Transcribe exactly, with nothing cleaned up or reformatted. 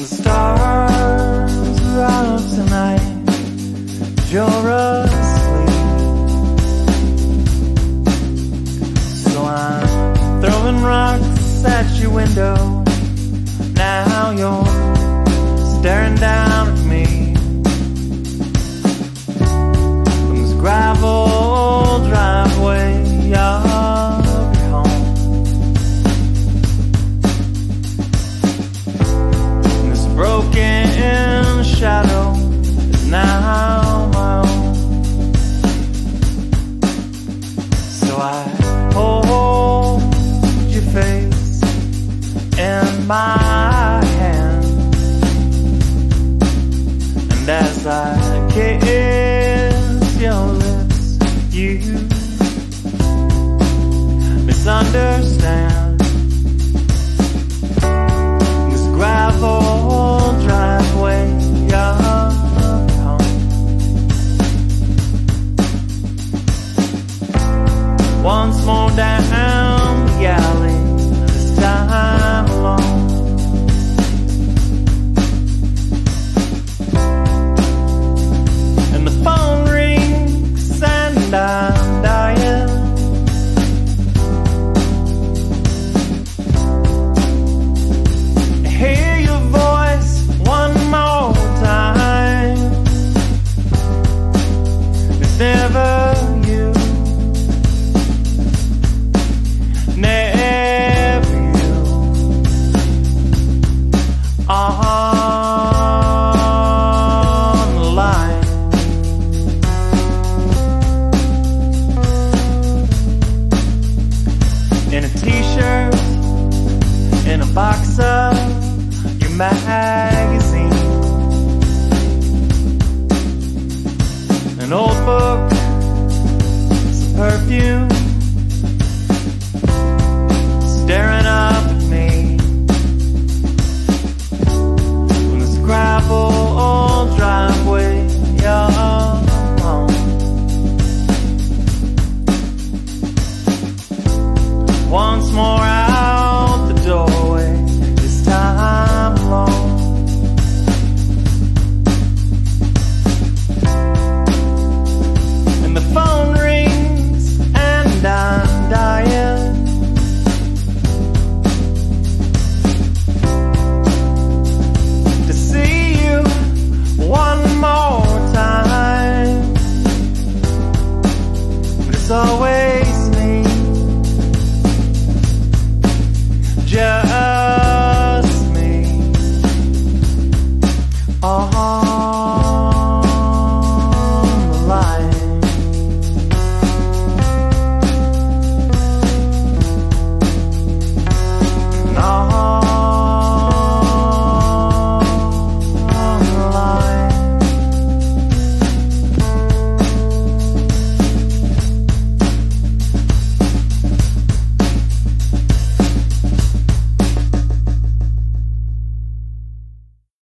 The stars are out tonight, but you're asleep. So I'm throwing rocks at your window. Now you're staring down at me from this gravel driveway of your home. And this broken shadow is now my own. So I hold your face in my hand, and as I kiss your lips, you misunderstand. This gravel driveway of home. Once more down the alley, this time alone. And the phone rings and I'm dying. I hear your voice one more time. It's never you, never you. On the line. In a t-shirt, in a box of your magazine, an old book, some perfume,